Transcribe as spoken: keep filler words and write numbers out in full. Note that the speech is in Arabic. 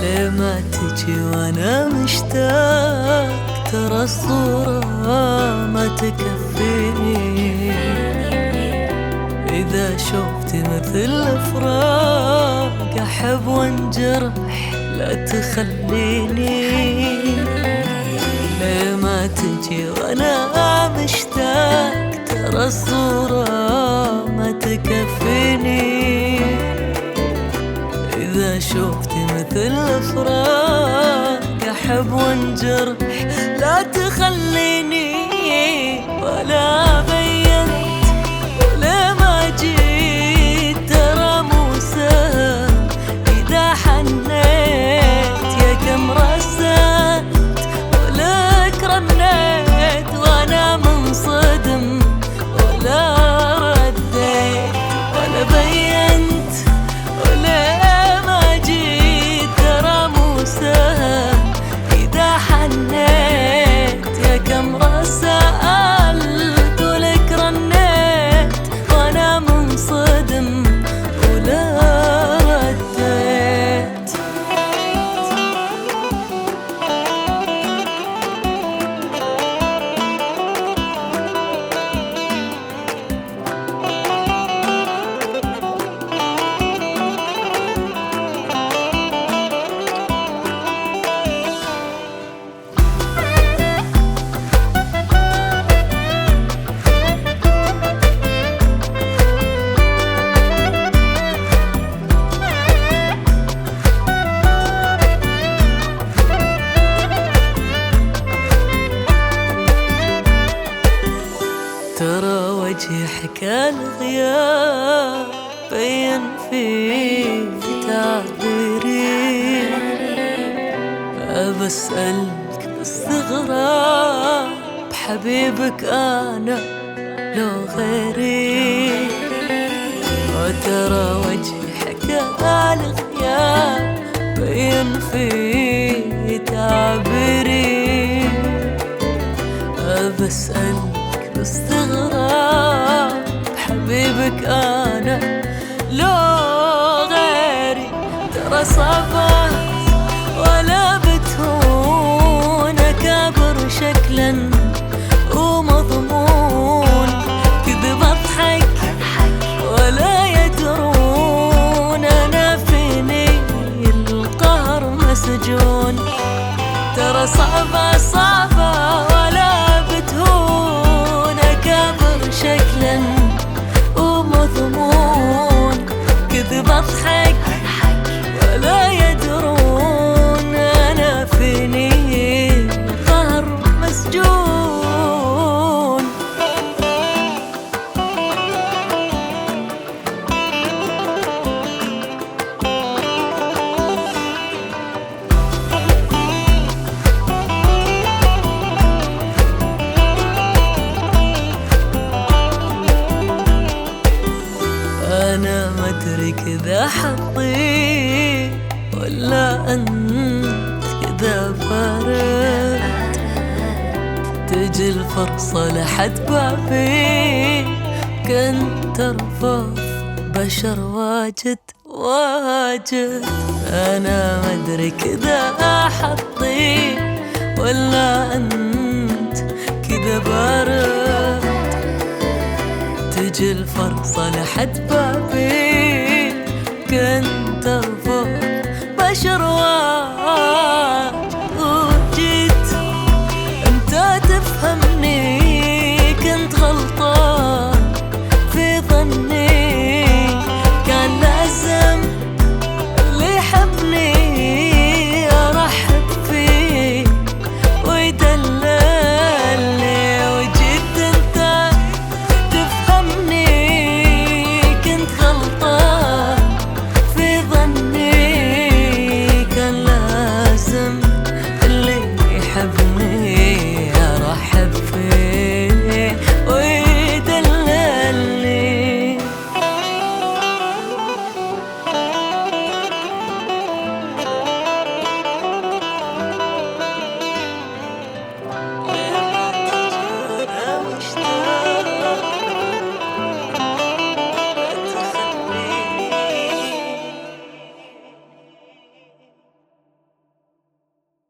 ليه ما تجي وانا مشتاق؟ ترى الصورة ما تكفيني إذا شفت مثل الفراق أحب وانجرح لا تخليني. ليه ما تجي وانا مشتاق؟ ترى الصورة ما تكفيني إذا شفت مثل الفراق أحب وانجرح لا تخليني. ولا بينت ولا ما جيت ترى مو سهل إذا حنيت يا كم رسيت ولك رنيت وأنا منصدم ولا رديت. ولا بينت ولا ما جيت ترى مو سهل إذا حنيت يا كم رسالت ولك رنيت وأنا منصدم ولا رديت. ترى وجهي حكى الغياب بين في تعبيري. بسألك باستغراب حبيبك أنا لو غيري. وترى وجهي حكى الغياب بين في تعبيري. بسألك باستغراب حبيبك أنا لو غيري. ترى صعبات ولا بتهون أكابر شكلا ومضمون كذب أضحك ولا يدرون أنا فيني القهر مسجون. ترى صعبة صعبة ولا بتهون أكابر شكلا ومضمون كذب أضحك ولا يدرون أنا فيني قهر مسجون. أنا ما أدري كذا حظي ولا أنت كذا بارد. تجي الفرصة لحد بابي كنت أرفض بشر واجد واجد. أنا ما أدري كذا حظي ولا أنت كذا بارد. تجي الفرصة لحد بابي كنت أرفض بشر واجد